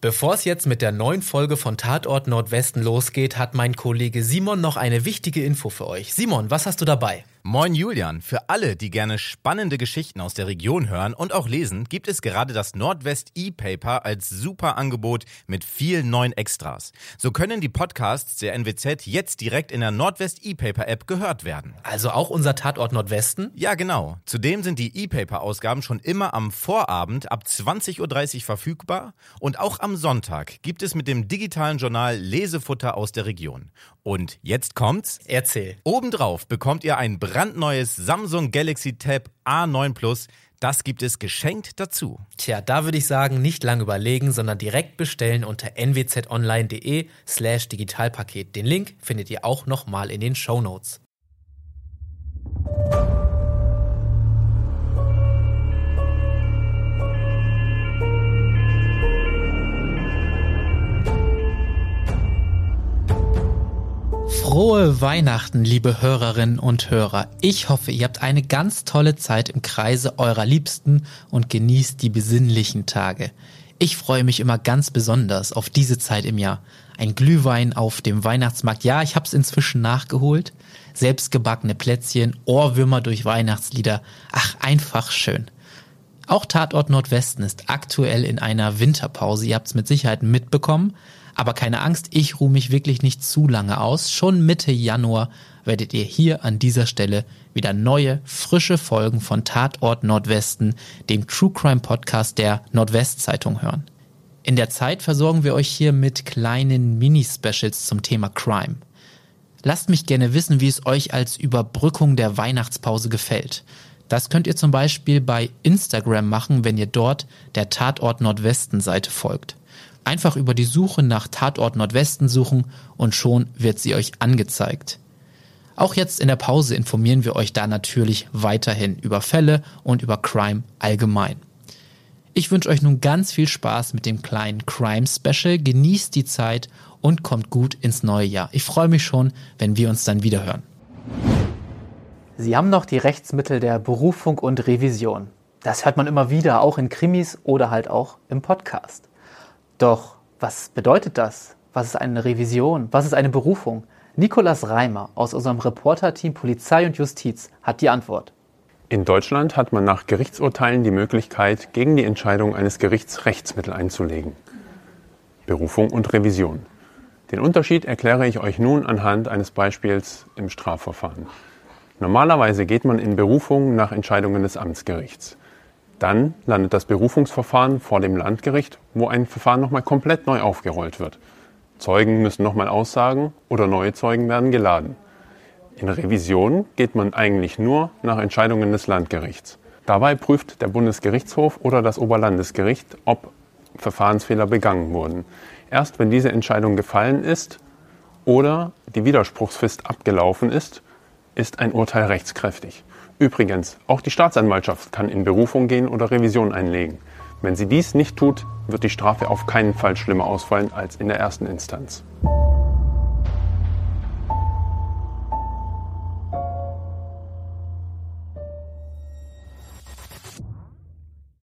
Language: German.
Bevor es jetzt mit der neuen Folge von Tatort Nordwesten losgeht, hat mein Kollege Simon noch eine wichtige Info für euch. Simon, was hast du dabei? Moin Julian, für alle, die gerne spannende Geschichten aus der Region hören und auch lesen, gibt es gerade das Nordwest E-Paper als super Angebot mit vielen neuen Extras. So können die Podcasts der NWZ jetzt direkt in der Nordwest E-Paper App gehört werden. Also auch unser Tatort Nordwesten? Ja, genau. Zudem sind die E-Paper-Ausgaben schon immer am Vorabend ab 20.30 Uhr verfügbar und auch am Sonntag gibt es mit dem digitalen Journal Lesefutter aus der Region. Und jetzt kommt's. Erzähl. Obendrauf bekommt ihr ein brandneues Samsung Galaxy Tab A9 Plus. Das gibt es geschenkt dazu. Tja, da würde ich sagen, nicht lang überlegen, sondern direkt bestellen unter nwzonline.de/Digitalpaket. Den Link findet ihr auch nochmal in den Shownotes. Frohe Weihnachten, liebe Hörerinnen und Hörer. Ich hoffe, ihr habt eine ganz tolle Zeit im Kreise eurer Liebsten und genießt die besinnlichen Tage. Ich freue mich immer ganz besonders auf diese Zeit im Jahr. Ein Glühwein auf dem Weihnachtsmarkt. Ja, ich habe es inzwischen nachgeholt. Selbstgebackene Plätzchen, Ohrwürmer durch Weihnachtslieder. Ach, einfach schön. Auch Tatort Nordwesten ist aktuell in einer Winterpause. Ihr habt es mit Sicherheit mitbekommen. Aber keine Angst, ich ruhe mich wirklich nicht zu lange aus. Schon Mitte Januar werdet ihr hier an dieser Stelle wieder neue, frische Folgen von Tatort Nordwesten, dem True Crime Podcast der Nordwestzeitung hören. In der Zeit versorgen wir euch hier mit kleinen Mini-Specials zum Thema Crime. Lasst mich gerne wissen, wie es euch als Überbrückung der Weihnachtspause gefällt. Das könnt ihr zum Beispiel bei Instagram machen, wenn ihr dort der Tatort Nordwesten Seite folgt. Einfach über die Suche nach Tatort Nordwesten suchen und schon wird sie euch angezeigt. Auch jetzt in der Pause informieren wir euch da natürlich weiterhin über Fälle und über Crime allgemein. Ich wünsche euch nun ganz viel Spaß mit dem kleinen Crime Special, genießt die Zeit und kommt gut ins neue Jahr. Ich freue mich schon, wenn wir uns dann wieder hören. Sie haben noch die Rechtsmittel der Berufung und Revision. Das hört man immer wieder, auch in Krimis oder halt auch im Podcast. Doch was bedeutet das? Was ist eine Revision? Was ist eine Berufung? Nikolas Reimer aus unserem Reporterteam Polizei und Justiz hat die Antwort. In Deutschland hat man nach Gerichtsurteilen die Möglichkeit, gegen die Entscheidung eines Gerichts Rechtsmittel einzulegen. Berufung und Revision. Den Unterschied erkläre ich euch nun anhand eines Beispiels im Strafverfahren. Normalerweise geht man in Berufung nach Entscheidungen des Amtsgerichts. Dann landet das Berufungsverfahren vor dem Landgericht, wo ein Verfahren nochmal komplett neu aufgerollt wird. Zeugen müssen nochmal aussagen oder neue Zeugen werden geladen. In Revision geht man eigentlich nur nach Entscheidungen des Landgerichts. Dabei prüft der Bundesgerichtshof oder das Oberlandesgericht, ob Verfahrensfehler begangen wurden. Erst wenn diese Entscheidung gefallen ist oder die Widerspruchsfrist abgelaufen ist ein Urteil rechtskräftig. Übrigens, auch die Staatsanwaltschaft kann in Berufung gehen oder Revision einlegen. Wenn sie dies nicht tut, wird die Strafe auf keinen Fall schlimmer ausfallen als in der ersten Instanz.